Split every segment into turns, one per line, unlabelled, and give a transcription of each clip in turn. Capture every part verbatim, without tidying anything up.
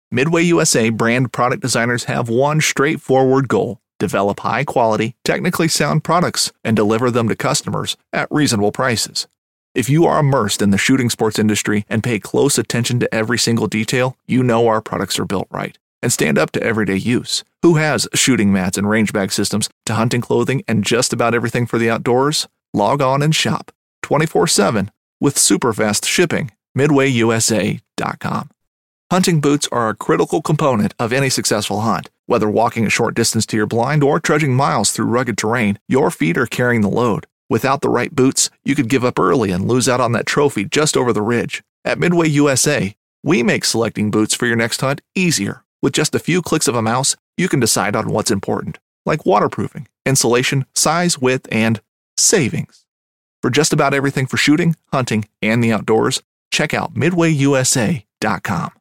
Midway U S A brand product designers have one straightforward goal: develop high-quality, technically sound products and deliver them to customers at reasonable prices. If you are immersed in the shooting sports industry and pay close attention to every single detail, you know our products are built right and stand up to everyday use. Who has shooting mats and range bag systems to hunting clothing and just about everything for the outdoors? Log on and shop twenty-four seven with super fast shipping. midway u s a dot com. Hunting boots are a critical component of any successful hunt. Whether walking a short distance to your blind or trudging miles through rugged terrain, your feet are carrying the load. Without the right boots, you could give up early and lose out on that trophy just over the ridge. At Midway U S A, we make selecting boots for your next hunt easier. With just a few clicks of a mouse, you can decide on what's important, like waterproofing, insulation, size, width, and savings. For just about everything for shooting, hunting, and the outdoors, check out midway u s a dot com.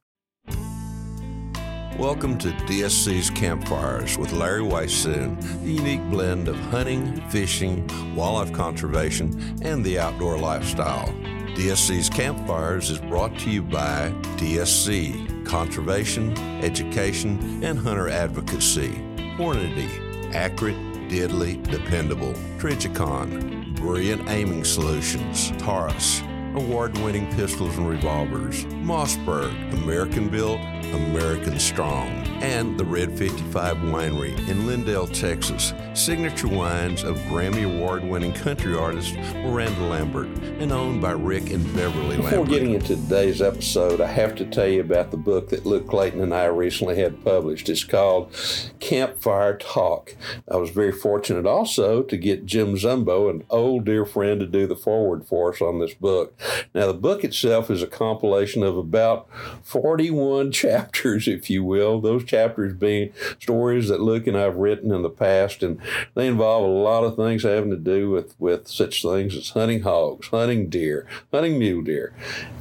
Welcome to D S C's Campfires with Larry Weissoon, a unique blend of hunting, fishing, wildlife conservation, and the outdoor lifestyle. D S C's Campfires is brought to you by D S C, Conservation, Education, and Hunter Advocacy. Hornady, accurate, deadly, dependable. Trijicon, brilliant aiming solutions. Taurus, award-winning pistols and revolvers. Mossberg, American-built, American strong. And the Red fifty-five Winery in Lindale, Texas. Signature wines of Grammy Award-winning country artist Miranda Lambert and owned by Rick and Beverly Lambert.
Before getting into today's episode, I have to tell you about the book that Luke Clayton and I recently had published. It's called Campfire Talk. I was very fortunate also to get Jim Zumbo, an old dear friend, to do the foreword for us on this book. Now, the book itself is a compilation of about forty-one chapters, if you will, those chapters being stories that Luke and I have written in the past, and they involve a lot of things having to do with, with such things as hunting hogs, hunting deer, hunting mule deer,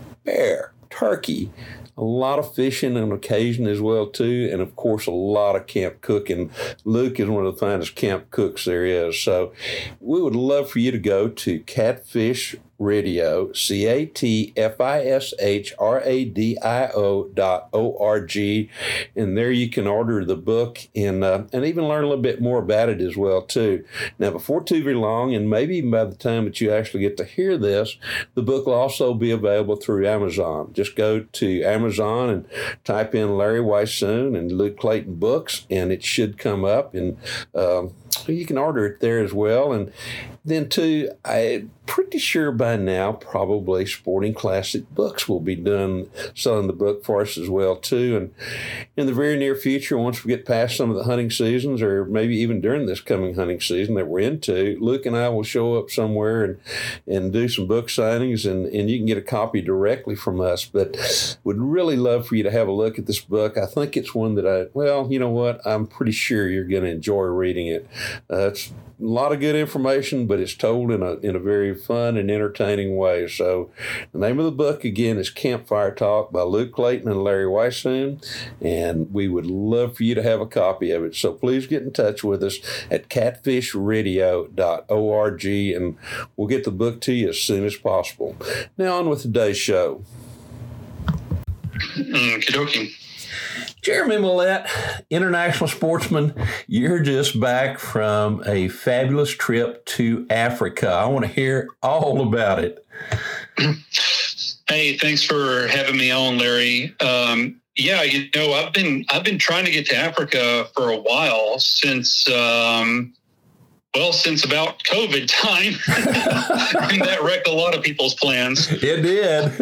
bear, turkey, a lot of fishing on occasion as well, too, and, of course, a lot of camp cooking. Luke is one of the finest camp cooks there is, so we would love for you to go to Catfish Radio, C A T F I S H R A D I O dot O R G, and there you can order the book and uh, and even learn a little bit more about it as well, too. Now, before too very long, and maybe even by the time that you actually get to hear this, the book will also be available through Amazon. Just go to Amazon and type in Larry Weissoon and Luke Clayton Books, and it should come up, and um, you can order it there as well. And then, too, I'm pretty sure by now probably Sporting Classic Books will be done selling the book for us as well, too. And in the very near future, once we get past some of the hunting seasons, or maybe even during this coming hunting season that we're into, Luke and I will show up somewhere and, and do some book signings, and, and you can get a copy directly from us. But would really love for you to have a look at this book. I think it's one that I, well, you know what? I'm pretty sure you're going to enjoy reading it. Uh, it's a lot of good information, but it's told in a in a very fun and entertaining way. So the name of the book, again, is Campfire Talk by Luke Clayton and Larry Weissoon, and we would love for you to have a copy of it. So please get in touch with us at catfish radio dot org, and we'll get the book to you as soon as possible. Now on with today's show.
Okie dokie.
Jeremy Millett, international sportsman, you're just back from a fabulous trip to Africa. I want to hear all about it.
Hey, thanks for having me on, Larry. Um, yeah, you know, I've been I've been trying to get to Africa for a while since, um, well, since about COVID time. I mean, that wrecked a lot of people's plans.
It did.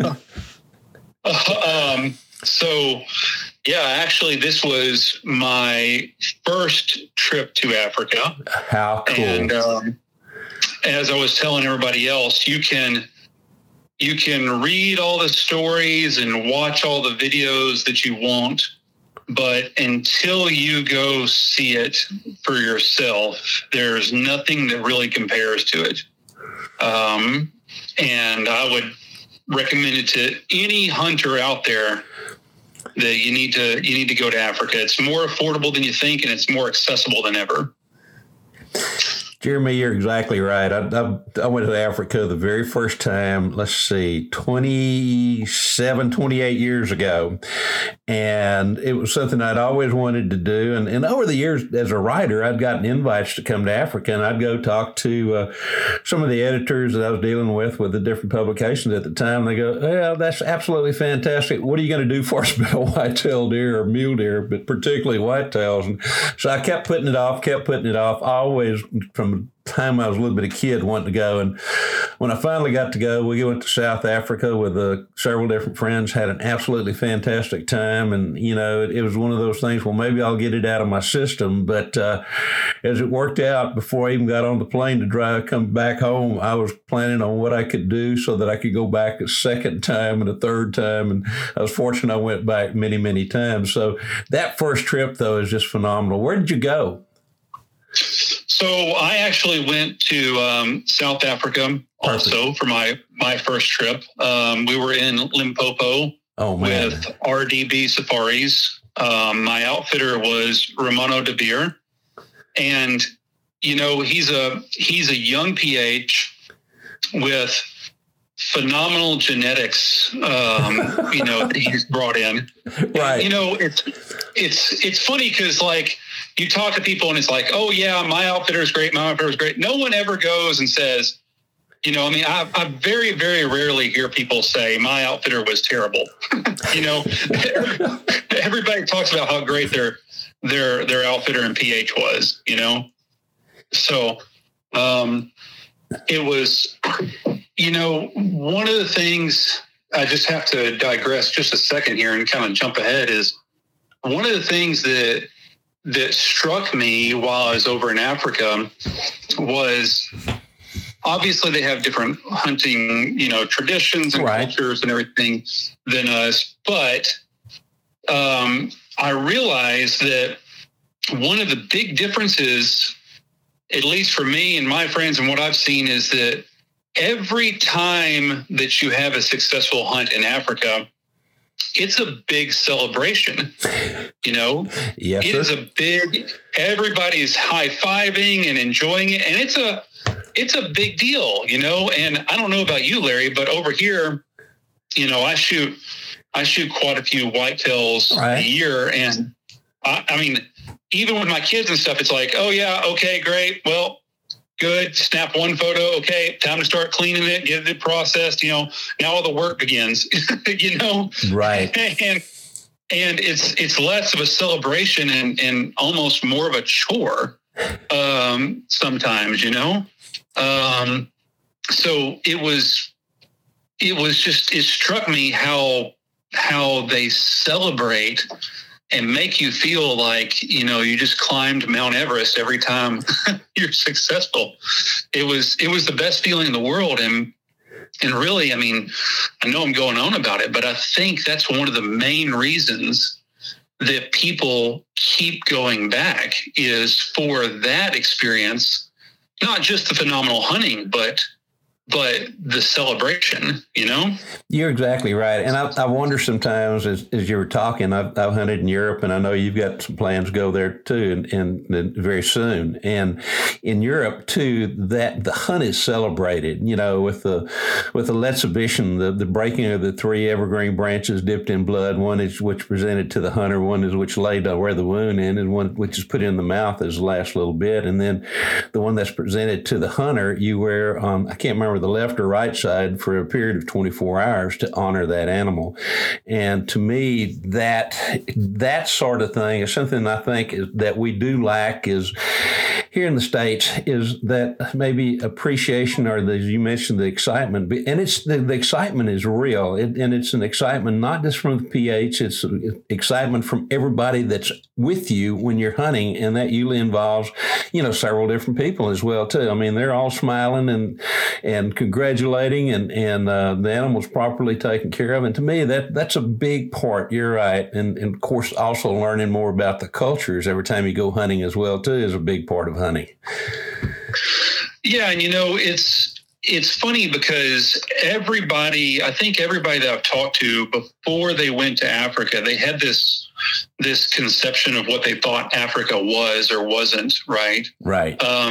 um, so. Yeah, actually, this was my first trip to Africa.
How cool.
And um, as I was telling everybody else, you can you can read all the stories and watch all the videos that you want, but until you go see it for yourself, there's nothing that really compares to it. Um, and I would recommend it to any hunter out there that you need to you need to go to Africa. It's more affordable than you think, and it's more accessible than ever.
Jeremy, you're exactly right. I, I, I went to Africa the very first time, let's see, twenty-seven, twenty-eight years ago. And it was something I'd always wanted to do. And, and over the years as a writer, I'd gotten invites to come to Africa, and I'd go talk to uh, some of the editors that I was dealing with with the different publications at the time. They go, yeah, that's absolutely fantastic. What are you going to do for us about white-tailed deer or mule deer, but particularly whitetails? And so I kept putting it off, kept putting it off. I always, from the time I was a little bit of a kid, wanting to go. And when I finally got to go, we went to South Africa with uh, several different friends, had an absolutely fantastic time. And, you know, it, it was one of those things, well, maybe I'll get it out of my system. But uh, as it worked out, before I even got on the plane to drive, come back home, I was planning on what I could do so that I could go back a second time and a third time. And I was fortunate I went back many, many times. So that first trip, though, is just phenomenal. Where did you go?
So I actually went to um, South Africa also Perfect. for my, my first trip. Um, we were in Limpopo oh, man. with R D B Safaris. Um, my outfitter was Romano de Beer. And, you know, he's a he's a young P H with phenomenal genetics, um, you know, that he's brought in. Right. And, you know, it's it's it's funny because, like, you talk to people and it's like, oh, yeah, my outfitter is great. My outfitter is great. No one ever goes and says, you know, I mean, I, I very, very rarely hear people say my outfitter was terrible. You know, everybody talks about how great their their their outfitter and P H was, you know. So um, it was, you know, one of the things, I just have to digress just a second here and kind of jump ahead, is one of the things that that struck me while I was over in Africa was, obviously they have different hunting, you know, traditions and right. cultures and everything than us. But um, I realized that one of the big differences, at least for me and my friends and what I've seen, is that every time that you have a successful hunt in Africa, it's a big celebration, you know, yes, it sir. is a big, everybody's high-fiving and enjoying it. And it's a, it's a big deal, you know, and I don't know about you, Larry, but over here, you know, I shoot, I shoot quite a few whitetails right. a year. And I, I mean, even with my kids and stuff, it's like, oh yeah, okay, great. Well, good. Snap one photo. Okay. Time to start cleaning it, get it processed. You know, now all the work begins, you know? Right. And, and it's, it's less of a celebration and, and almost more of a chore um, sometimes, you know? Um, so it was, it was just, it struck me how, how they celebrate and make you feel like, you know, you just climbed Mount Everest every time you're successful. It was, it was the best feeling in the world. And, and really, I mean, I know I'm going on about it, but I think that's one of the main reasons that people keep going back, is for that experience, not just the phenomenal hunting, but but the celebration, you know?
You're exactly right. And I, I wonder sometimes, as, as you were talking, I've, I've hunted in Europe, and I know you've got some plans to go there too, and, and very soon. And in Europe too, that the hunt is celebrated, you know, with the with the Letzibition, the, the breaking of the three evergreen branches dipped in blood. One is which presented to the hunter, one is which laid where the wound ended, one which is put in the mouth as the last little bit. And then the one that's presented to the hunter, you wear, um, I can't remember the left or right side, for a period of twenty-four hours to honor that animal. And to me, that that sort of thing is something I think is, that we do lack is here in the States, is that maybe appreciation, or the, as you mentioned, the excitement. And it's the, the excitement is real. It, and it's an excitement not just from the P H, it's excitement from everybody that's with you when you're hunting. And that usually involves, you know, several different people as well, too. I mean, they're all smiling and and congratulating, and, and uh, the animal's properly taken care of. And to me, that that's a big part. You're right. And, and of course, also learning more about the cultures every time you go hunting as well, too, is a big part of hunting.
Yeah. And, you know, it's, it's funny because everybody, I think everybody that I've talked to before they went to Africa, they had this, this conception of what they thought Africa was or wasn't. Right.
Right.
Um,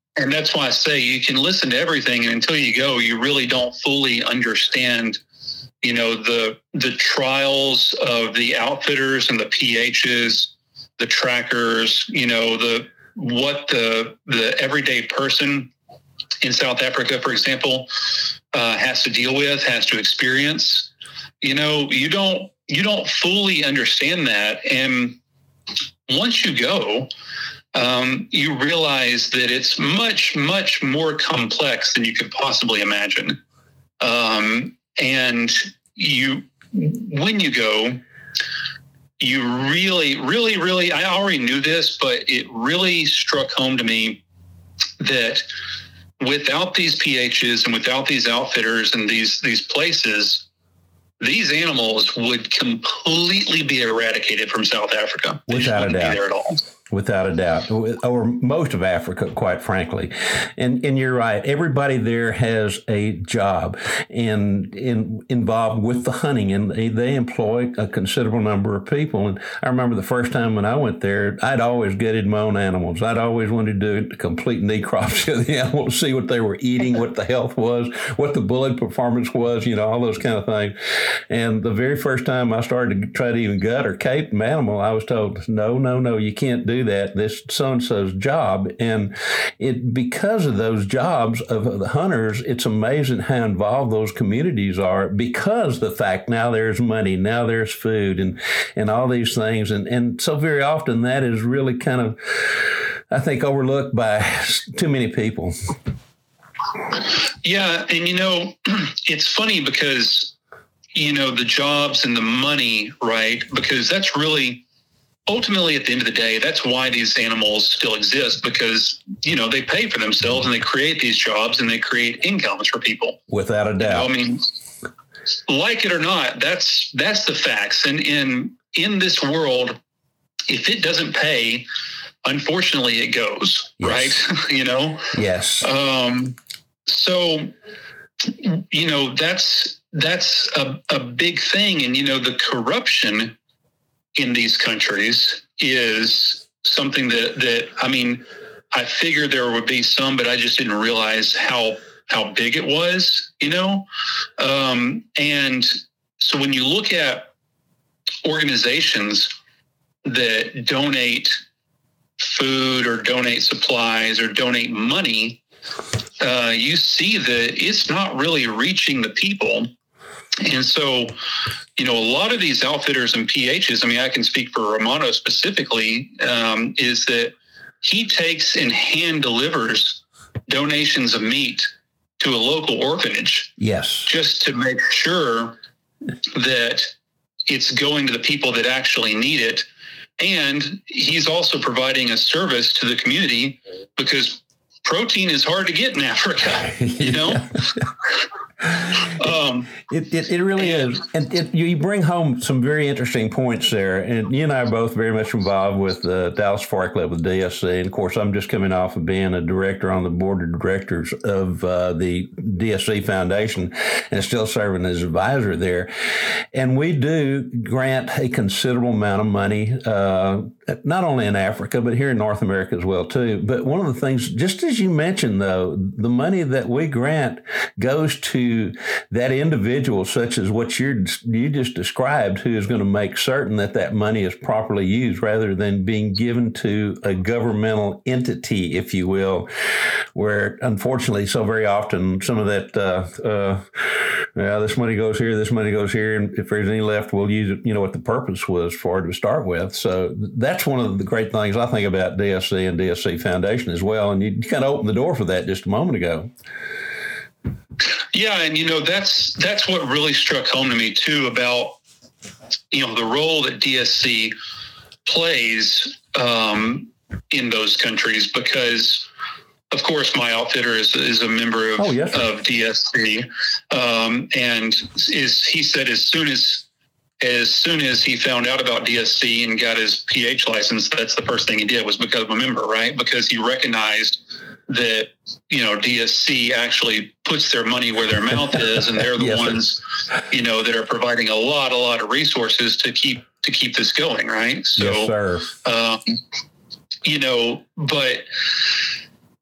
And that's why I say you can listen to everything, and until you go, you really don't fully understand, you know, the the trials of the outfitters and the P Hs, the trackers, you know, the what the the everyday person in South Africa, for example, uh, has to deal with, has to experience. You know, you don't you don't fully understand that, and once you go, um, you realize that it's much, much more complex than you could possibly imagine. Um, and you, when you go, you really, really, really, I already knew this, but it really struck home to me that without these P Hs and without these outfitters and these, these places, these animals would completely be eradicated from South Africa. They
Without a doubt.
Be there at all.
Without a doubt, or most of Africa, quite frankly. And and you're right. Everybody there has a job and in, involved with the hunting, and they, they employ a considerable number of people. And I remember the first time when I went there, I'd always gutted my own animals. I'd always wanted to do a complete necropsy of the animals, see what they were eating, what the health was, what the blood performance was, you know, all those kind of things. And the very first time I started to try to even gut or cape an animal, I was told, no, no, no, you can't do that. This so-and-so's job. And it because of those jobs of the hunters, it's amazing how involved those communities are, because the fact now there's money, now there's food, and and all these things. And, and so very often that is really kind of, I think, overlooked by too many people.
Yeah. And, you know, it's funny because, you know, the jobs and the money, right? Because that's really, ultimately, at the end of the day, that's why these animals still exist, because, you know, they pay for themselves and they create these jobs and they create incomes for people.
Without a doubt.
You know, I mean, like it or not, that's that's the facts. And in in this world, if it doesn't pay, unfortunately, it goes, yes. Right? You know?
Yes.
Um, so, you know, that's that's a, a big thing. And, you know, the corruption in these countries is something that, that, I mean, I figured there would be some, but I just didn't realize how, how big it was, you know? Um, and so when you look at organizations that donate food or donate supplies or donate money, uh, you see that it's not really reaching the people. And so, you know, a lot of these outfitters and P Hs, I mean, I can speak for Romano specifically, um, is that he takes and hand delivers donations of meat to a local orphanage.
Yes.
Just to make sure that it's going to the people that actually need it. And he's also providing a service to the community, because protein is hard to get in Africa, you know? um,
it, it it really and, is. And it, you bring home some very interesting points there. And you and I are both very much involved with the Dallas Safari Club with D S C. And, of course, I'm just coming off of being a director on the board of directors of uh, the D S C Foundation and still serving as advisor there. And we do grant a considerable amount of money, uh, not only in Africa, but here in North America as well, too. But one of the things, just as you mentioned, though, the money that we grant goes to that individual, such as what you're, you just described, who is going to make certain that that money is properly used, rather than being given to a governmental entity, if you will, where unfortunately so very often some of that, uh, uh, yeah, this money goes here, this money goes here, and if there's any left, we'll use it, you know, what the purpose was for it to start with. So that's one of the great things I think about D S C and D S C Foundation as well. And you kind of opened the door for that just a moment ago.
Yeah, and you know, that's that's what really struck home to me too about, you know, the role that D S C plays um, in those countries, because of course my outfitter is is a member of,
oh, yes,
of D S C, um, and is he said as soon as as soon as he found out about D S C and got his P H license, that's the first thing he did was become a member, right? Because he recognized that, you know, D S C actually puts their money where their mouth is, and they're the yes, ones, sir. you know, that are providing a lot, a lot of resources to keep to keep this going, right? So,
yes, sir.
Um, you know, but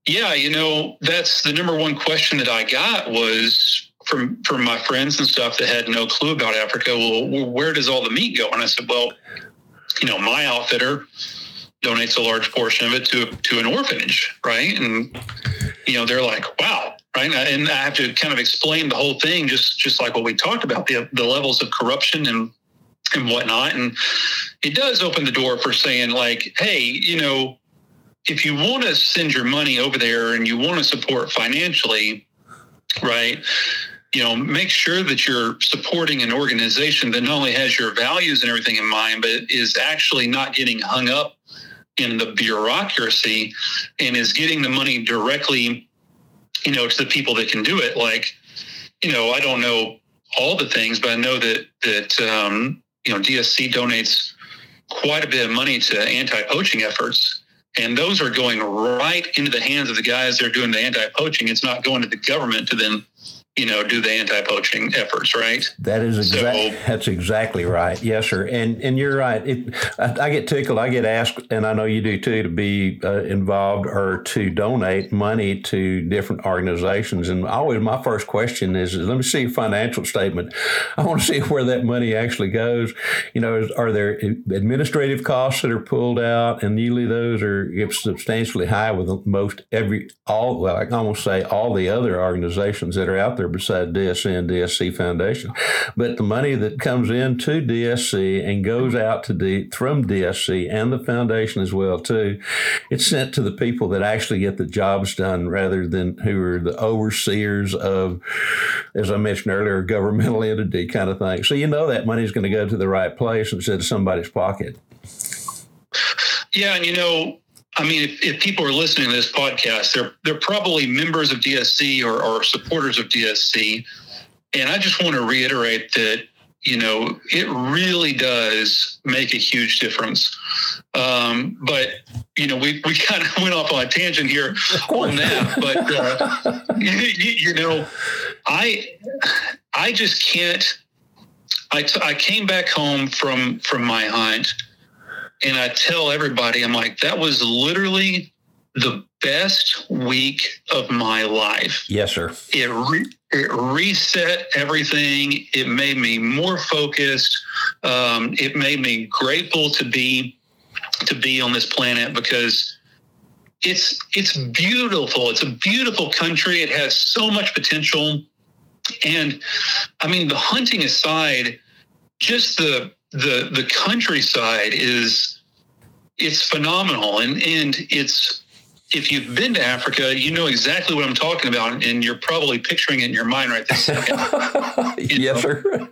Yeah, you know, that's the number one question that I got was from from my friends and stuff that had no clue about Africa. Well, where does all the meat go? And I said, well, you know, my outfitter donates a large portion of it to to an orphanage, right? And you know, they're like, wow, right? And I have to kind of explain the whole thing, just just like what we talked about, the the levels of corruption and and whatnot. And it does open the door for saying, like, hey, you know, if you want to send your money over there and you want to support financially, right, you know, make sure that you're supporting an organization that not only has your values and everything in mind, but is actually not getting hung up in the bureaucracy and is getting the money directly, you know, to the people that can do it. Like, you know, I don't know all the things, but I know that, that um, you know, D S C donates quite a bit of money to anti-poaching efforts. And those are going right into the hands of the guys that are doing the anti-poaching. It's not going to the government to then, you know, do the anti-poaching efforts, right?
That is exactly,
so,
that's exactly right. Yes, sir. And and you're right. It, I, I get tickled. I get asked, and I know you do too, to be uh, involved or to donate money to different organizations. And always my first question is, is, let me see your financial statement. I want to see where that money actually goes. You know, is, are there administrative costs that are pulled out? And usually those are substantially high with most every, all, well, I can almost say all the other organizations that are out there beside D S C and D S C Foundation. But the money that comes into D S C and goes out to D, from D S C and the foundation as well, too, it's sent to the people that actually get the jobs done rather than who are the overseers of, as I mentioned earlier, a governmental entity kind of thing. So you know that money is going to go to the right place instead of somebody's pocket.
Yeah, and you know, I mean, if, if people are listening to this podcast, they're they're probably members of D S C or, or supporters of D S C. And I just want to reiterate that, you know, it really does make a huge difference. Um, but, you know, we, we kind of went off on a tangent here on that. But, uh, you, you know, I I just can't. I, t- I came back home from from my hunt. And I tell everybody, I'm like, that was literally the best week of my life.
Yes, sir.
It re- it reset everything. It made me more focused. Um, it made me grateful to be to be on this planet because it's it's beautiful. It's a beautiful country. It has so much potential. And I mean, the hunting aside, just the the the countryside is it's phenomenal. And and it's, if you've been to Africa, you know exactly what I'm talking about, and you're probably picturing it in your mind right this second.
Yes, know? Sir.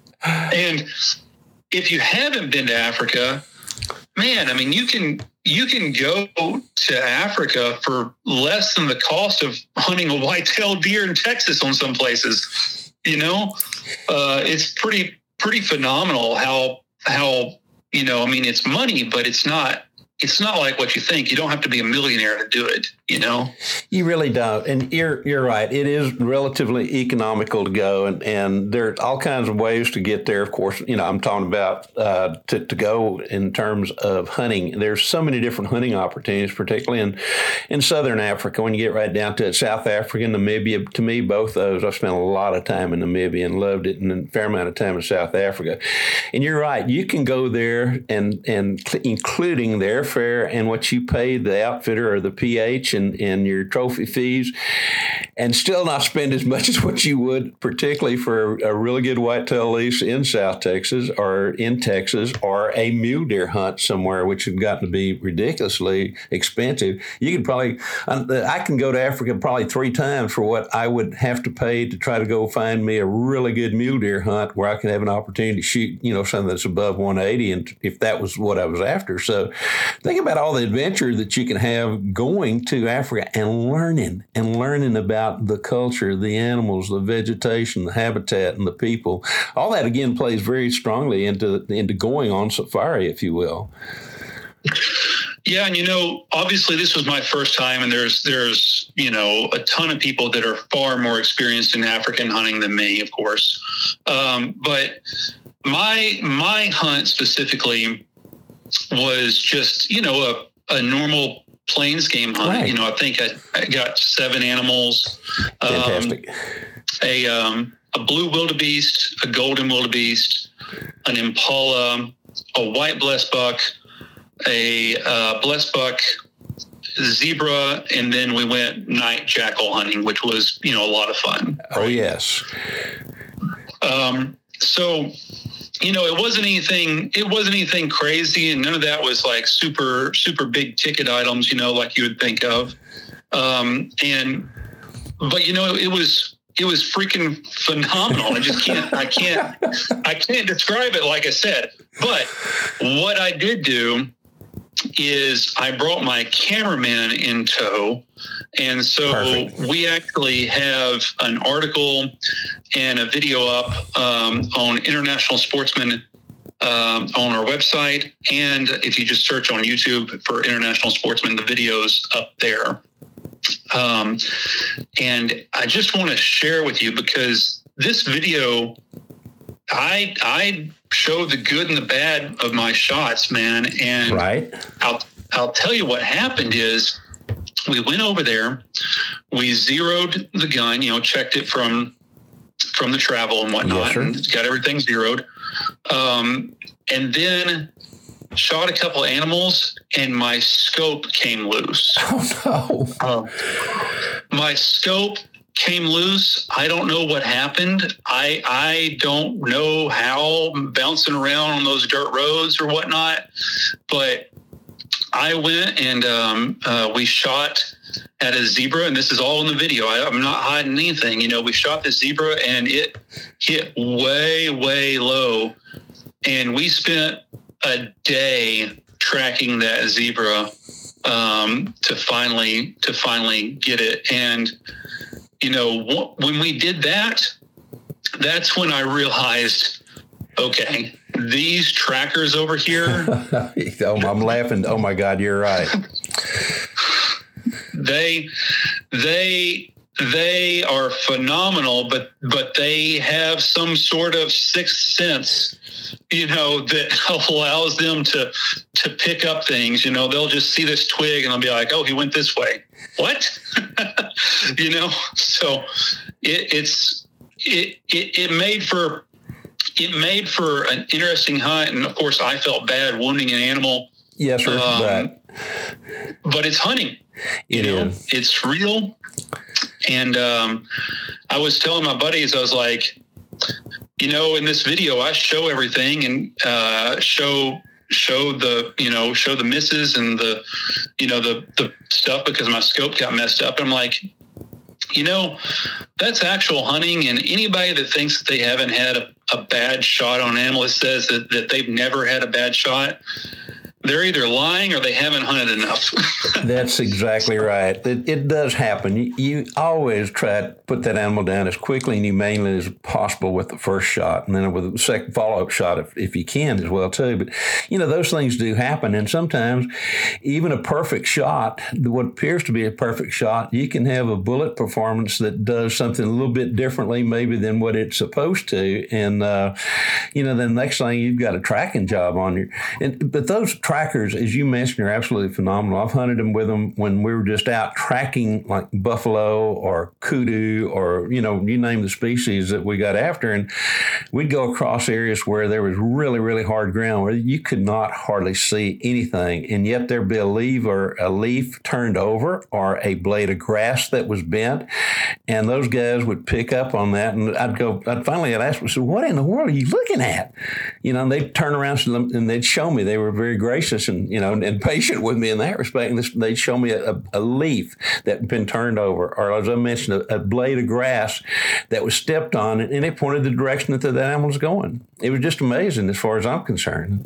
And if you haven't been to Africa, man, I mean, you can you can go to Africa for less than the cost of hunting a white-tailed deer in Texas on some places. You know, uh, it's pretty pretty phenomenal how how you know. I mean, it's money, but it's not. It's not like what you think. You don't have to be a millionaire to do it, you know? You
really don't. And you're you're right. It is relatively economical to go, and, and there are all kinds of ways to get there. Of course, you know, I'm talking about uh, to, to go in terms of hunting. There's so many different hunting opportunities, particularly in, in Southern Africa. When you get right down to it, South Africa and Namibia, to me, both those, I've spent a lot of time in Namibia and loved it, and a fair amount of time in South Africa. And you're right. You can go there, and, and including their fair and what you paid the outfitter or the P H and, and your trophy fees, and still not spend as much as what you would, particularly for a really good whitetail lease in South Texas or in Texas, or a mule deer hunt somewhere, which have gotten to be ridiculously expensive. You could probably, I can go to Africa probably three times for what I would have to pay to try to go find me a really good mule deer hunt where I can have an opportunity to shoot, you know, something that's above one eighty, and if that was what I was after. So think about all the adventure that you can have going to Africa and learning and learning about the culture, the animals, the vegetation, the habitat, and the people. All that, again, plays very strongly into into going on safari, if you will.
Yeah, and you know, obviously this was my first time, and there's there's you know a ton of people that are far more experienced in African hunting than me, of course. Um, but my my hunt specifically was just, you know, a, a normal plains game hunt.
Right.
You know, I think I, I got seven animals.
Fantastic.
Um, a um, a blue wildebeest, a golden wildebeest, an impala, a white blessed buck, a uh, blessed buck, zebra, and then we went night jackal hunting, which was, you know, a lot of fun.
Oh, yes.
Um, so, you know, it wasn't anything, it wasn't anything crazy, and none of that was like super, super big ticket items, you know, like you would think of. Um, and, but, you know, it was, it was freaking phenomenal. I just can't, I can't, I can't describe it, like I said. But what I did do is I brought my cameraman in tow. And so Perfect. We actually have an article and a video up um, on International Sportsman um, on our website. And if you just search on YouTube for International Sportsman, the video's up there. Um, and I just want to share with you, because this video, I I show the good and the bad of my shots, man. And
right.
I'll I'll tell you what happened is we went over there, we zeroed the gun, you know, checked it from from the travel and whatnot, yes, and got everything zeroed. Um, and then shot a couple of animals, and my scope came loose.
Oh, no.
Uh, my scope came loose. I don't know what happened. I I don't know how, bouncing around on those dirt roads or whatnot, but I went and um, uh, we shot at a zebra, and this is all in the video. I, I'm not hiding anything. You know, we shot the zebra, and it hit way, way low, and we spent a day tracking that zebra um, to finally to finally get it. And you know, wh- when we did that, that's when I realized, okay, these trackers over here.
oh, I'm laughing. Oh my God, you're right.
they they they are phenomenal, but but they have some sort of sixth sense, you know, that allows them to to pick up things. You know, they'll just see this twig and they'll be like, oh, he went this way. What? you know, so it, it's it, it it made for it made for an interesting hunt, and of course, I felt bad wounding an animal.
Yes, sir.
Um,
but
but it's hunting.
It
you know,
is.
It's real. And um, I was telling my buddies, I was like, you know, in this video, I show everything and uh, show show the, you know, show the misses and the, you know, the, the stuff because my scope got messed up. And I'm like, you know, that's actual hunting. And anybody that thinks that they haven't had a, a bad shot on an animal, that says that, that they've never had a bad shot, they're either lying or they haven't hunted enough.
That's exactly right. It, it does happen. You, you always try to put that animal down as quickly and humanely as possible with the first shot, and then with the second follow-up shot if, if you can as well, too. But, you know, those things do happen. And sometimes even a perfect shot, what appears to be a perfect shot, you can have a bullet performance that does something a little bit differently maybe than what it's supposed to. And, uh, you know, then the next thing you've got a tracking job on you. And, but those trackers, as you mentioned, are absolutely phenomenal. I've hunted them with them when we were just out tracking like buffalo or kudu or, you know, you name the species that we got after. And we'd go across areas where there was really, really hard ground where you could not hardly see anything. And yet there'd be a leaf or a leaf turned over or a blade of grass that was bent. And those guys would pick up on that. And I'd go, I'd finally I'd ask them, so what in the world are you looking at? You know, and they'd turn around and they'd show me. They were very gracious and, you know, and patient with me in that respect. And this, they'd show me a, a leaf that had been turned over, or as I mentioned, a, a blade of grass that was stepped on, and it pointed the direction that the animal was going. It was just amazing as far as I'm concerned.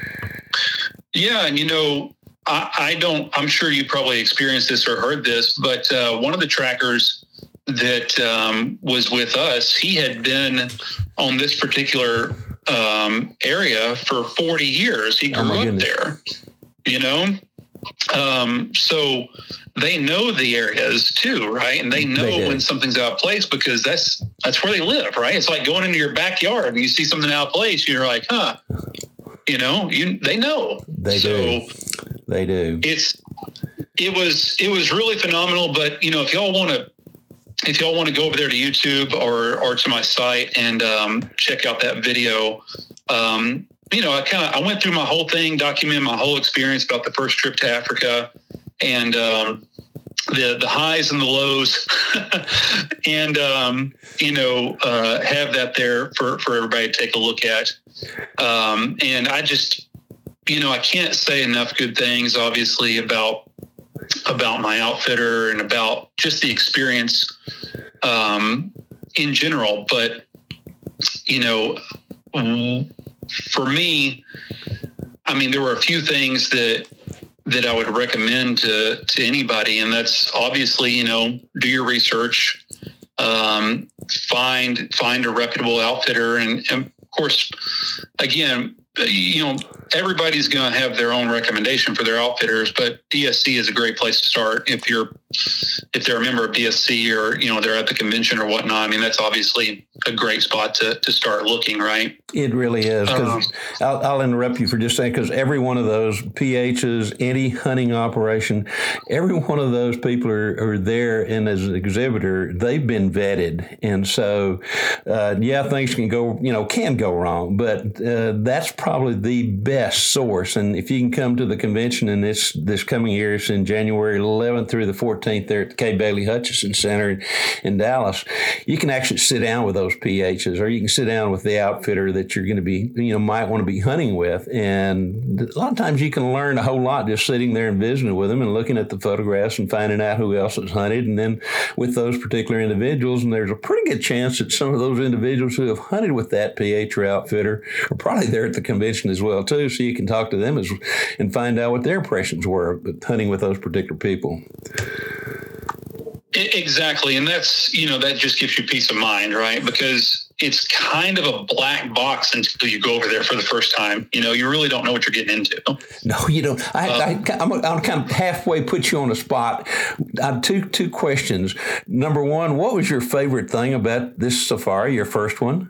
Yeah, and you know, I, I don't, I'm sure you probably experienced this or heard this, but uh, one of the trackers that um, was with us, he had been on this particular um, area for forty years. He grew
oh
up
goodness.
there, you know? Um, so they know the areas too, right? And they know
they
when something's out of place because that's, that's where they live, right? It's like going into your backyard and you see something out of place. You're like, huh, you know, you, they know.
They
so
do. They do.
It's, it was it was really phenomenal. But you know, if y'all want to. If y'all want to go over there to YouTube or or to my site and um, check out that video, um, you know, I kind of I went through my whole thing, documented my whole experience about the first trip to Africa, and um, the the highs and the lows, and um, you know, uh, have that there for for everybody to take a look at. Um, and I just, you know, I can't say enough good things, obviously, about. about my outfitter and about just the experience um, in general. But, you know, for me, I mean, there were a few things that that I would recommend to, to anybody. And that's obviously, you know, do your research, um, find, find a reputable outfitter. And, and of course, again, you know, everybody's going to have their own recommendation for their outfitters, but D S C is a great place to start if you're if they're a member of D S C or, you know, they're at the convention or whatnot. I mean, that's obviously a great spot to, to start looking, right?
It really is.
Um,
I'll, I'll interrupt you for just a second, because every one of those P Hs, any hunting operation, every one of those people are, are there, and as an exhibitor, they've been vetted. And so, uh, yeah, things can go, you know, can go wrong, but uh, that's probably the best source. And if you can come to the convention, and this, this coming year, it's in January eleventh through the fourteenth there at the Kay Bailey Hutchison Center in, in Dallas, you can actually sit down with those P Hs, or you can sit down with the outfitter that you're going to be, you know, might want to be hunting with. And a lot of times you can learn a whole lot just sitting there and visiting with them and looking at the photographs and finding out who else has hunted. And then with those particular individuals, and there's a pretty good chance that some of those individuals who have hunted with that P H or outfitter are probably there at the convention as well, too. So you can talk to them as, and find out what their impressions were of hunting with those particular people.
Exactly. And that's, you know, that just gives you peace of mind, right? Because it's kind of a black box until you go over there for the first time. You know, you really don't know what you're getting into.
No, you don't. I, uh, I, I'm, I'm kind of halfway put you on the spot. I have two, two questions. Number one, what was your favorite thing about this safari, your first one?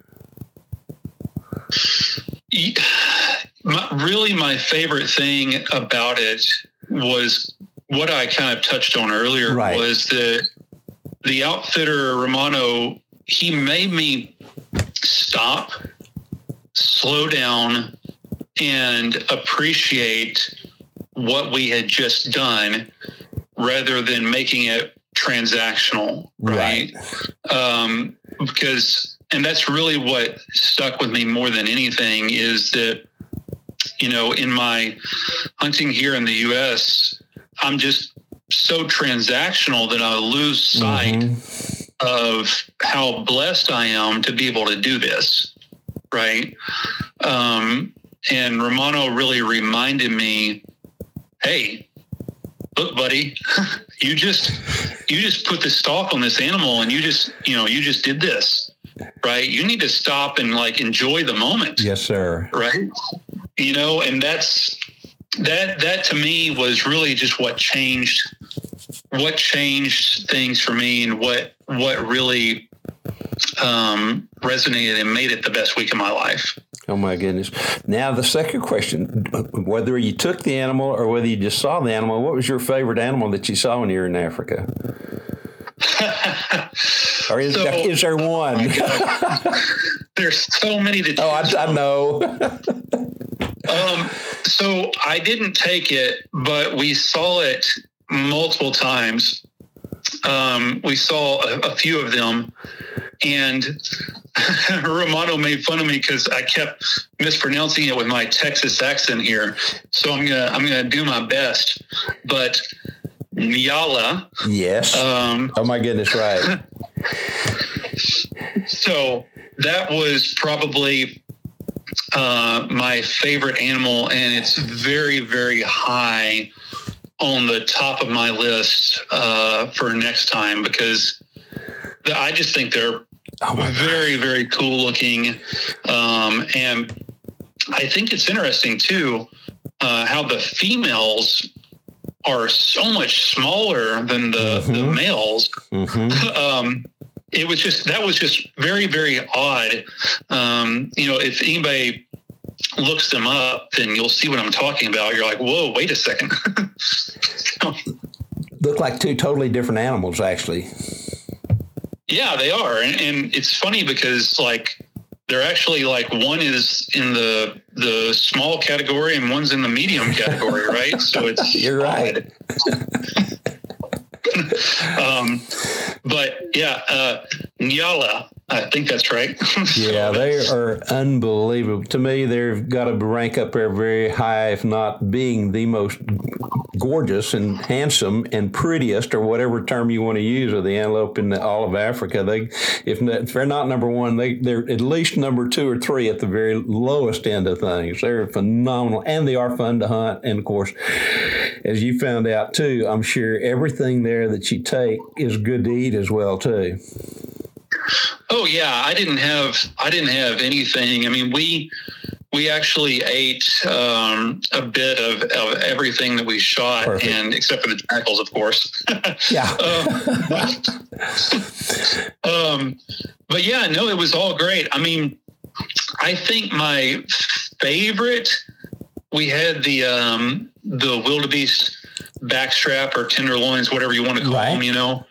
My, really, my favorite thing about it was what I kind of touched on earlier, right. was that the outfitter, Romano, he made me stop, slow down, and appreciate what we had just done rather than making it transactional, right? right. Um, because, and that's really what stuck with me more than anything, is that, you know, in my hunting here in the U S, I'm just so transactional that I lose sight mm-hmm. of how blessed I am to be able to do this, right? Um, and Romano really reminded me, hey, look, buddy, you just you just put the stalk on this animal, and you just, you know, you just did this, right? You need to stop and like enjoy the moment.
Yes, sir.
Right? You know, and that's that that to me was really just what changed what changed things for me, and what what really um, resonated and made it the best week of my life.
Oh, my goodness. Now, the second question, whether you took the animal or whether you just saw the animal, what was your favorite animal that you saw when you were in Africa? Or is, so, there, is there one?
There's so many to choose.
Oh, I, I know.
um, so I didn't take it, but we saw it multiple times. Um, we saw a, a few of them, and Romano made fun of me because I kept mispronouncing it with my Texas accent here. So I'm gonna I'm gonna do my best. But Nyala.
Yes. Um, oh my goodness! Right.
So that was probably uh, my favorite animal, and it's very, very high on the top of my list uh, for next time, because the, I just think they're oh very, very cool looking. Um, and I think it's interesting too, uh, how the females are so much smaller than the, mm-hmm. the males. Mm-hmm. um, it was just, that was just very, very odd. Um, you know, if anybody looks them up, then you'll see what I'm talking about. You're like, whoa, wait a second.
look like two totally different animals, actually.
Yeah, they are. And, and it's funny because, like, they're actually, like, one is in the the small category and one's in the medium category, right? So it's
You're right.
um, but yeah, uh, Nyala, I think that's right.
Yeah, they are unbelievable. To me, they've got to rank up there very high, if not being the most gorgeous and handsome and prettiest, or whatever term you want to use, of the antelope in all of Africa. They, if, not, if they're not number one, they, they're at least number two or three at the very lowest end of things. They're phenomenal, and they are fun to hunt. And of course, as you found out too, I'm sure everything there that you take is good to eat as well too.
Oh yeah, I didn't have I didn't have anything. I mean, we we actually ate um, a bit of, of everything that we shot, Perfect. and except for the jackals, of course.
Yeah.
um, um, but yeah, no, it was all great. I mean, I think my favorite, we had the um, the wildebeest backstrap or tenderloins, whatever you want to call right. them, you know.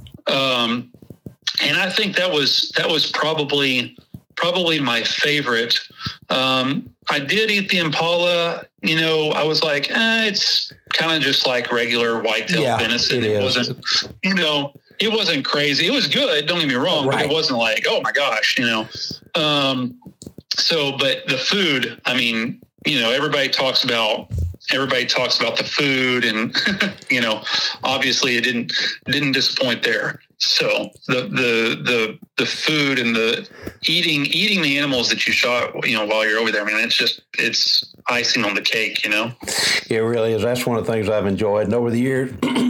Um, And I think that was that was probably probably my favorite. Um, I did eat the impala. You know, I was like, eh, it's kind of just like regular whitetail
yeah,
venison.
It,
it
is.
wasn't, you know, it wasn't crazy. It was good. Don't get me wrong, right. but it wasn't like, oh my gosh, you know. Um, so, but the food. I mean, you know, everybody talks about. Everybody talks about the food, and you know, obviously, it didn't didn't disappoint there. So the the the the food and the eating eating the animals that you shot, you know, while you're over there. I mean, it's just it's icing on the cake, you know.
It really is. That's one of the things I've enjoyed. And over the years,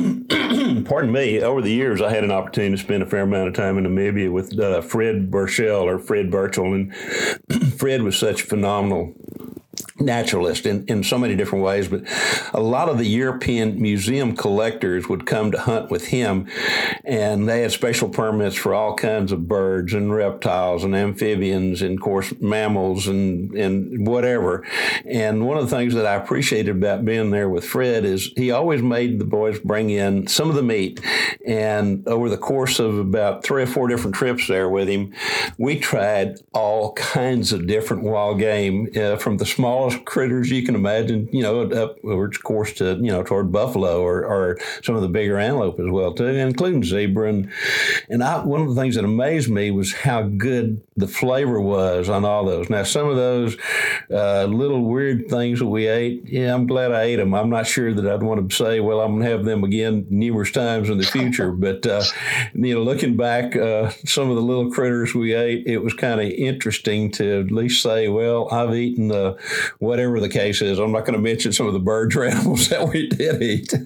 pardon me, over the years, I had an opportunity to spend a fair amount of time in Namibia with uh, Fred Burchell or Fred Burchell, and Fred was such a phenomenal naturalist in, in so many different ways, but a lot of the European museum collectors would come to hunt with him, and they had special permits for all kinds of birds and reptiles and amphibians and, of course, mammals and, and whatever. And one of the things that I appreciated about being there with Fred is he always made the boys bring in some of the meat, and over the course of about three or four different trips there with him, we tried all kinds of different wild game, uh, from the small critters you can imagine, you know, up over its course to, you know, toward buffalo or, or some of the bigger antelope as well, too, including zebra. And, and I, one of the things that amazed me was how good the flavor was on all those. Now, some of those uh, little weird things that we ate, yeah, I'm glad I ate them. I'm not sure that I'd want to say, well, I'm going to have them again numerous times in the future. But, uh, you know, looking back, uh, some of the little critters we ate, it was kind of interesting to at least say, well, I've eaten the whatever the case is. I'm not going to mention some of the birds or animals that we did eat.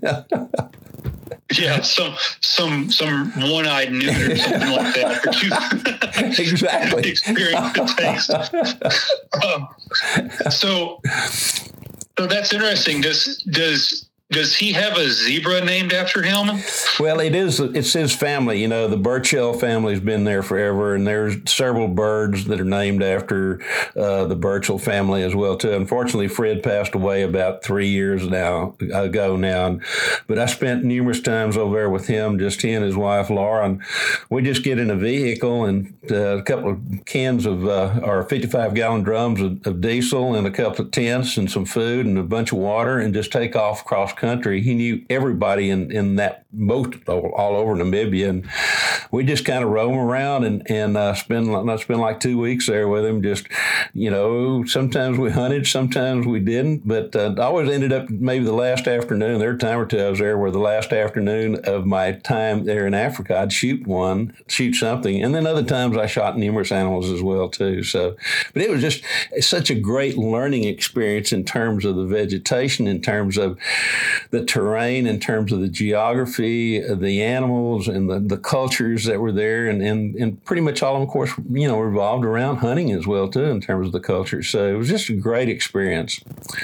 Yeah, some some some one-eyed newt or something like that.
Exactly.
Experience the taste. Um, so, so that's interesting. Does does Does he have a zebra named after him?
Well, it is. It's his family. You know, the Burchell family's been there forever, and there's several birds that are named after uh, the Burchell family as well, too. Unfortunately, Fred passed away about three years now ago now, and, but I spent numerous times over there with him, just he and his wife, Laura, and we just get in a vehicle and uh, a couple of cans of uh, our fifty-five gallon drums of, of diesel and a couple of tents and some food and a bunch of water and just take off across country. He knew everybody in, in that most all, all over Namibia, and we just kind of roam around and and uh, spend not spend like two weeks there with him. Just, you know, sometimes we hunted, sometimes we didn't, but uh, I always ended up maybe the last afternoon. There were a time or two I was there where the last afternoon of my time there in Africa, I'd shoot one, shoot something, and then other times I shot numerous animals as well too. So, but it was just such a great learning experience in terms of the vegetation, in terms of the terrain, in terms of the geography, the animals, and the, the cultures that were there, and, and, and pretty much all of them, of course, you know, revolved around hunting as well, too, in terms of the culture. So it was just a great experience.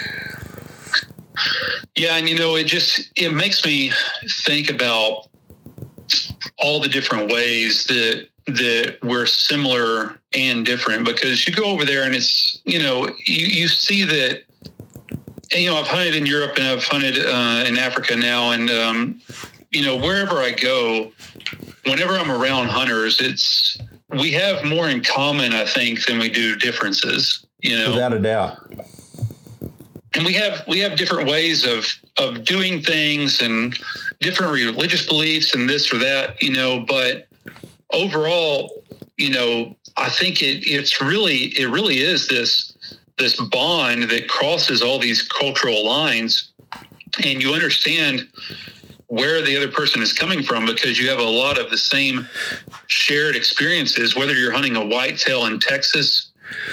Yeah, and, you know, it just, it makes me think about all the different ways that that we're similar and different, because you go over there and it's, you know, you, you see that. And, you know, I've hunted in Europe and I've hunted uh, in Africa now, and um, you know, wherever I go, whenever I'm around hunters, it's, we have more in common, I think, than we do differences, you know.
Without a doubt.
And we have, we have different ways of, of doing things and different religious beliefs and this or that, you know, but overall, you know, I think it, it's really, it really is this, this bond that crosses all these cultural lines, and you understand where the other person is coming from because you have a lot of the same shared experiences, whether you're hunting a whitetail in Texas,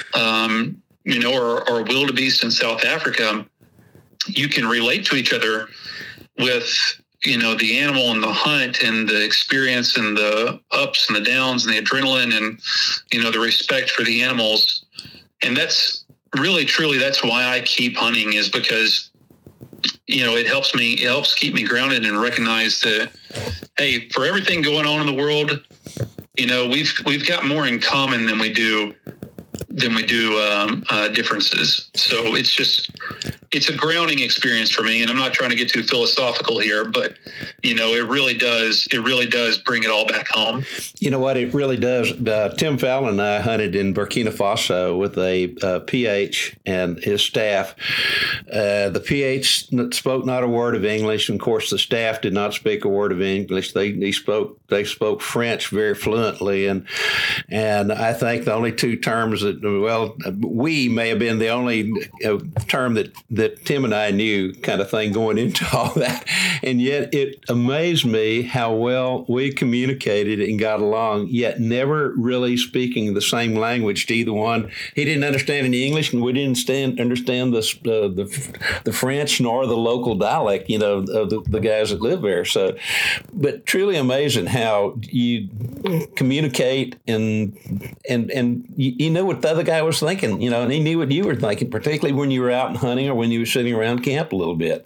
um, you know, or, or wildebeest in South Africa. You can relate to each other with, you know, the animal and the hunt and the experience and the ups and the downs and the adrenaline and, you know, the respect for the animals. And that's really, truly, that's why I keep hunting, is because, you know, it helps me, it helps keep me grounded and recognize that, hey, for everything going on in the world, you know, we've, we've got more in common than we do, than we do um, uh, differences. So it's just, it's a grounding experience for me. And I'm not trying to get too philosophical here, but, you know, it really does, it really does bring it all back home.
You know what? It really does. Uh, Tim Fallon and I hunted in Burkina Faso with a uh, P H and his staff. Uh, the P H spoke not a word of English. And of course, the staff did not speak a word of English. They, they spoke, they spoke French very fluently. And, and I think the only two terms that, well, we may have been the only uh, term that, that Tim and I knew, kind of thing, going into all that. And yet it amazed me how well we communicated and got along, yet never really speaking the same language to either one. He didn't understand any English, and we didn't stand, understand the, uh, the the French nor the local dialect, you know, of the, the guys that live there. So, but truly amazing how you communicate and and and you, you know what the other guy was thinking, you know, and he knew what you were thinking, particularly when you were out hunting or when you were sitting around camp a little bit.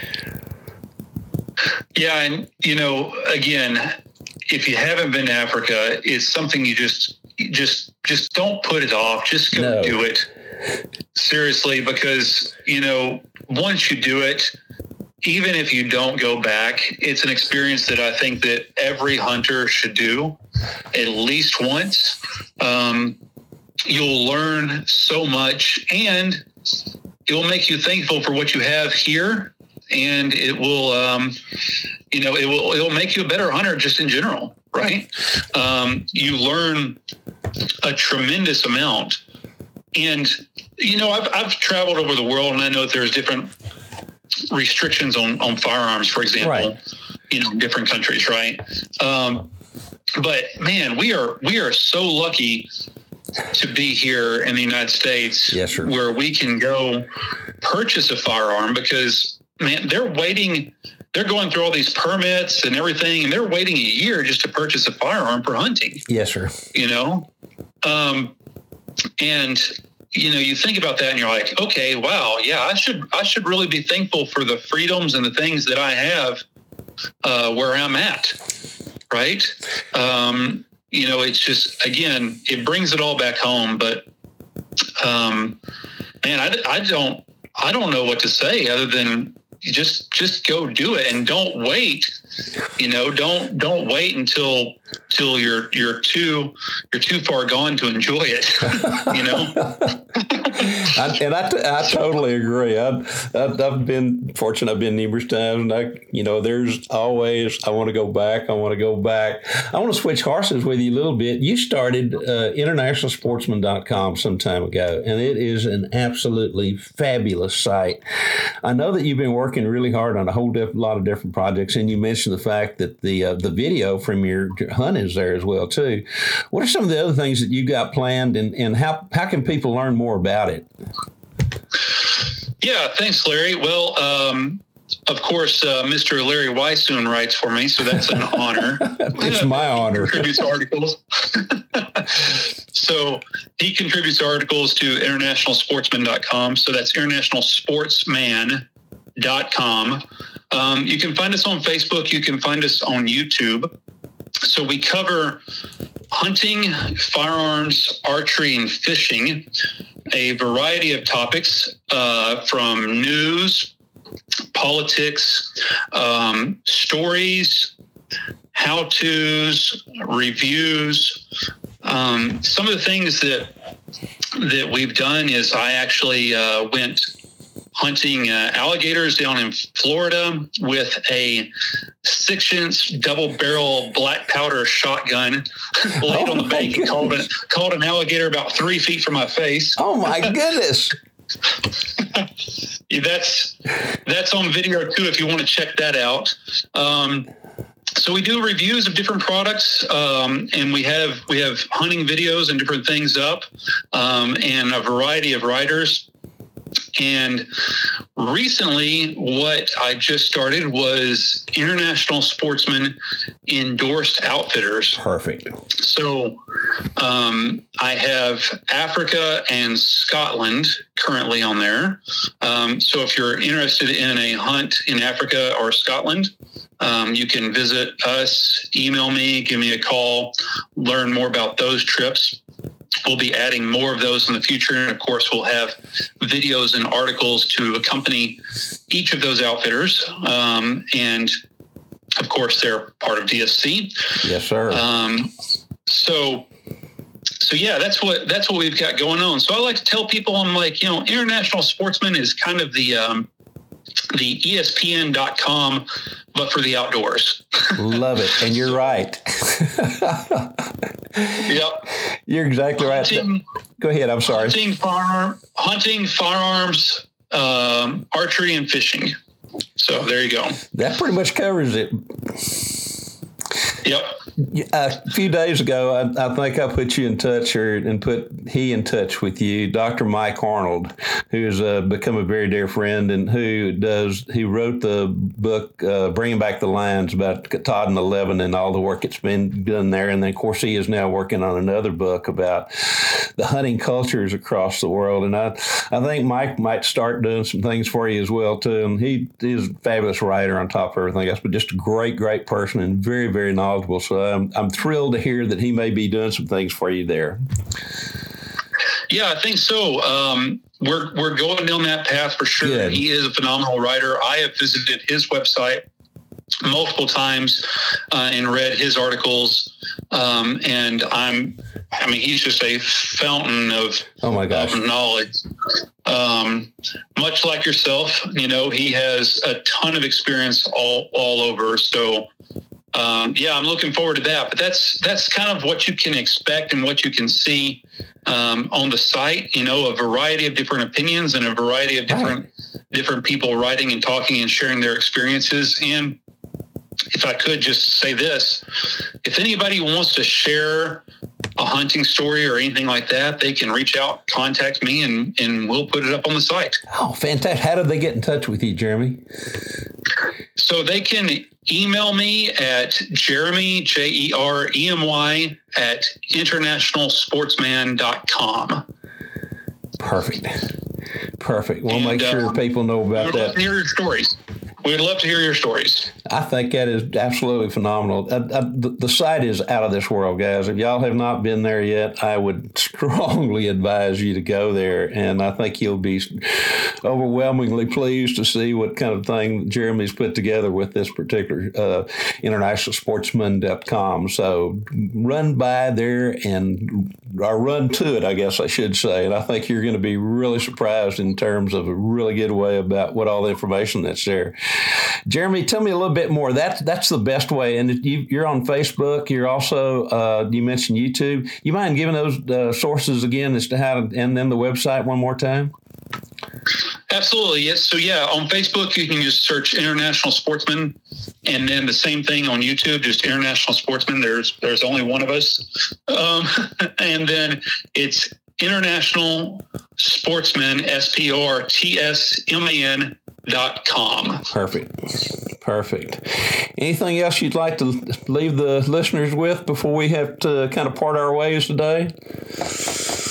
Yeah. And, you know, again, if you haven't been to Africa, it's something you just, just, just don't put it off. Just go
No.
do it. Seriously, because, you know, once you do it, even if you don't go back, it's an experience that I think that every hunter should do at least once. Um, you'll learn so much, and it will make you thankful for what you have here. And it will, um, you know, it will, it will make you a better hunter just in general, right? Um, you learn a tremendous amount. And, you know, I've, I've traveled over the world, and I know that there's different restrictions on, on firearms, for example, right. You know, in different countries, right? Um, but man, we are, we are so lucky to be here in the United States,
yes, sir.
Where we can go purchase a firearm, because man, they're waiting, they're going through all these permits and everything, and they're waiting a year just to purchase a firearm for hunting.
Yes, sir.
You know? Um, and, you know, you think about that and you're like, okay, wow, yeah, I should, I should really be thankful for the freedoms and the things that I have uh, where I'm at. Right. Um, you know, it's just, again, it brings it all back home, but, um, man, I, I don't, I don't know what to say other than just, just go do it, and don't wait, you know, don't, don't wait until, till you're, you're too, you're too far gone to enjoy it, you know?
I, and I, I totally agree. I've, I've, I've been fortunate. I've been numerous times, and I, you know, there's always, I want to go back. I want to go back. I want to switch horses with you a little bit. You started uh, international sportsman dot com some time ago, and it is an absolutely fabulous site. I know that you've been working really hard on a whole diff- lot of different projects, and you mentioned the fact that the uh, the video from your hunt is there as well too. What are some of the other things that you got planned, and, and how how can people learn more about it?
Yeah, thanks, Larry. Well, um, of course, uh, Mister Larry Weishuhn writes for me, so that's an honor.
It's my honor.
He contributes articles. So he contributes articles to international sportsman dot com. So that's international sportsman dot com. Um, you can find us on Facebook. You can find us on YouTube. So we cover hunting, firearms, archery, and fishing, a variety of topics uh, from news, politics, um, stories, how-tos, reviews. Um, some of the things that that we've done is I actually uh, went hunting uh, alligators down in Florida with a six-inch double-barrel black powder shotgun laid
Oh
on the
my
bank and called, an, called an alligator about three feet from my face.
Oh, my goodness.
Yeah, that's that's on video too if you want to check that out. Um, so we do reviews of different products, um, and we have we have hunting videos and different things up, um, and a variety of writers. And recently, what I just started was International Sportsman Endorsed Outfitters.
Perfect.
So um, I have Africa and Scotland currently on there. Um, so if you're interested in a hunt in Africa or Scotland, um, you can visit us, email me, give me a call, learn more about those trips. We'll be adding more of those in the future. And of course, we'll have videos and articles to accompany each of those outfitters. Um, and of course, they're part of D S C.
Yes, sir.
Um, so, so yeah, that's what, that's what we've got going on. So I like to tell people, I'm like, you know, International Sportsman is kind of the, um, the E S P N dot com, but for the outdoors.
Love it. And you're right.
Yep.
You're exactly
Hunting,
right. Go ahead. I'm sorry.
Hunting, firearm, hunting, firearms, um, archery, and fishing. So there you go.
That pretty much covers it.
Yep.
A few days ago, I, I think I put you in touch, or and put he in touch with you, Doctor Mike Arnold, who has uh, become a very dear friend, and who does he wrote the book uh, "Bringing Back the Lions" about Todd and Eleven and all the work that's been done there. And then, of course, he is now working on another book about the hunting cultures across the world. And I, I think Mike might start doing some things for you as well too. And he is a fabulous writer on top of everything else, but just a great, great person and very, very knowledgeable. So I'm, I'm thrilled to hear that he may be doing some things for you there.
Yeah, I think so. Um, we're we're going down that path for sure.
Good.
He is a phenomenal writer. I have visited his website multiple times uh, and read his articles. Um, and I'm, I mean, he's just a fountain of,
oh my gosh.
of knowledge. Um, much like yourself, you know, he has a ton of experience all, all over. So, um, yeah, I'm looking forward to that. But that's that's kind of what you can expect and what you can see um, on the site. You know, a variety of different opinions and a variety of different right. different people writing and talking and sharing their experiences. And if I could just say this, if anybody wants to share a hunting story or anything like that, they can reach out, contact me, and, and we'll put it up on the site.
Oh, fantastic. How do they get in touch with you, Jeremy?
So they can email me at Jeremy, J E R E M Y, at international sportsman dot com.
Perfect. Perfect. We'll
and,
make sure
uh,
people know about
we'd
that.
love to hear your stories. We'd love to hear your stories.
I think that is absolutely phenomenal. I, I, the, the site is out of this world, guys. If y'all have not been there yet, I would strongly advise you to go there. And I think you'll be overwhelmingly pleased to see what kind of thing Jeremy's put together with this particular uh, international sportsman dot com. So run by there and or run to it, I guess I should say. And I think you're going to be really surprised in terms of a really good way about what all the information that's there. Jeremy, tell me a little bit more. That's that's the best way. And you, you're on Facebook. You're also, uh, you mentioned YouTube. You mind giving those uh, sources again as to how to, and then the website one more time?
Absolutely. Yes. So, yeah, on Facebook, you can just search International Sportsman, and then the same thing on YouTube, just International Sportsman. There's there's only one of us. Um, and then it's International Sportsman, S P O R T S M A N dot com.
Perfect. Perfect. Anything else you'd like to leave the listeners with before we have to kind of part our ways today?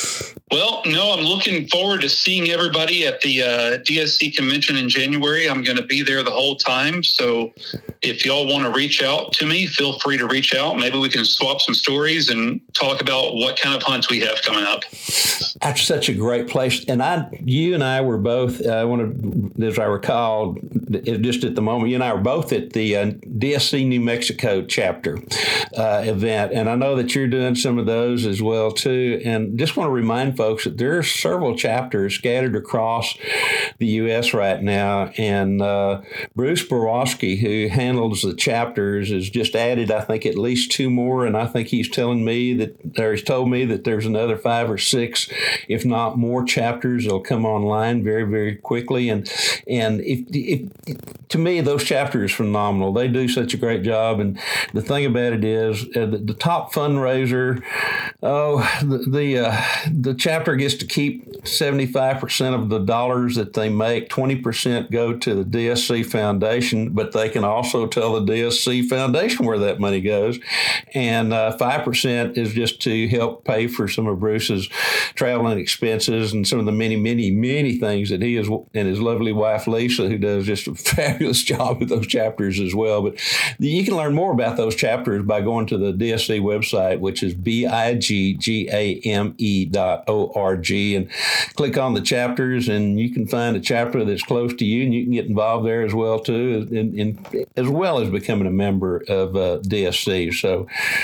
Well, no, I'm looking forward to seeing everybody at the uh, D S C convention in January. I'm going to be there the whole time. So if y'all want to reach out to me, feel free to reach out. Maybe we can swap some stories and talk about what kind of hunts we have coming up.
That's such a great place. And I, you and I were both, I want to, as I recall, just at the moment, you and I were both at the uh, D S C New Mexico chapter uh, event. And I know that you're doing some of those as well, too. And just want to remind folks that there are several chapters scattered across the U S right now. And uh, Bruce Borowski, who handles the chapters, has just added, I think, at least two more. And I think he's telling me that, or he's told me that there's another five or six, if not more, chapters that'll come online very, very quickly. And and if, if to me, those chapters are phenomenal. They do such a great job. And the thing about it is, uh, the, the top fundraiser, oh, the the, uh, the chapter gets to keep seventy-five percent of the dollars that they make. twenty percent go to the D S C Foundation, but they can also tell the D S C Foundation where that money goes. And uh, five percent is just to help pay for some of Bruce's traveling expenses and some of the many, many, many things that he is, and his lovely wife, Lisa, who does just a fabulous job with those chapters as well. But you can learn more about those chapters by going to the D S C website, which is B I G G A M E dot O R G, and click on the chapters, and you can find a chapter that's close to you, and you can get involved there as well, too, in, in, as well as becoming a member of uh, D S C. So,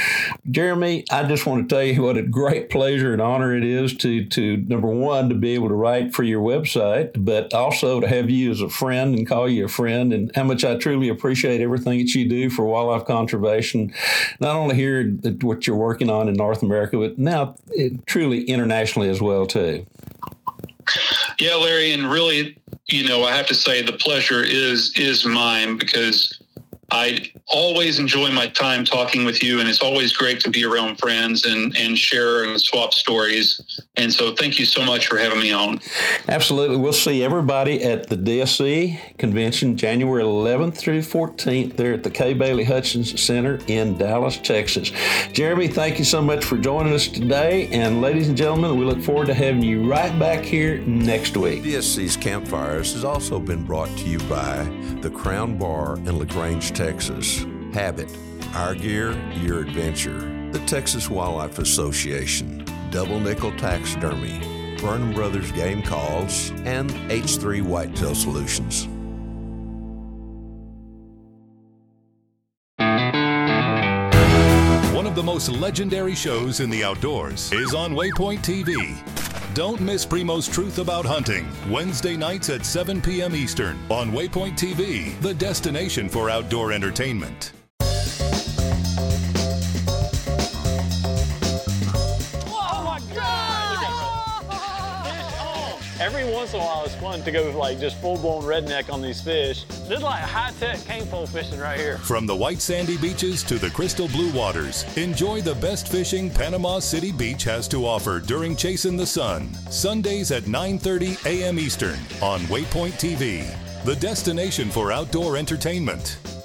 Jeremy, I just want to tell you what a great pleasure and honor it is to, to number one, to be able to write for your website, but also to have you as a friend and call you a friend, and how much I truly appreciate everything that you do for wildlife conservation, not only here at what you're working on in North America, but now it, truly internationally as well, too.
Yeah, Larry, and really, you know, I have to say the pleasure is is mine, because I always enjoy my time talking with you, and it's always great to be around friends and, and share and swap stories. And so thank you so much for having me on.
Absolutely. We'll see everybody at the D S C convention January eleventh through fourteenth there at the Kay Bailey Hutchins Center in Dallas, Texas. Jeremy, thank you so much for joining us today. And ladies and gentlemen, we look forward to having you right back here next week.
D S C's Campfires has also been brought to you by the Crown Bar in LaGrange, Texas. Habit, our gear, your adventure. The Texas Wildlife Association, Double Nickel Taxidermy, Burnham Brothers Game Calls, and H three Whitetail Solutions.
One of the most legendary shows in the outdoors is on Waypoint T V. Don't miss Primo's Truth About Hunting, Wednesday nights at seven p.m. Eastern on Waypoint T V, the destination for outdoor entertainment.
Every once in a while, it's fun to go like just full-blown redneck on these fish. This is like high-tech cane pole fishing right here.
From the white sandy beaches to the crystal blue waters, enjoy the best fishing Panama City Beach has to offer during Chasing the Sun. Sundays at nine thirty a.m. Eastern on Waypoint T V, the destination for outdoor entertainment.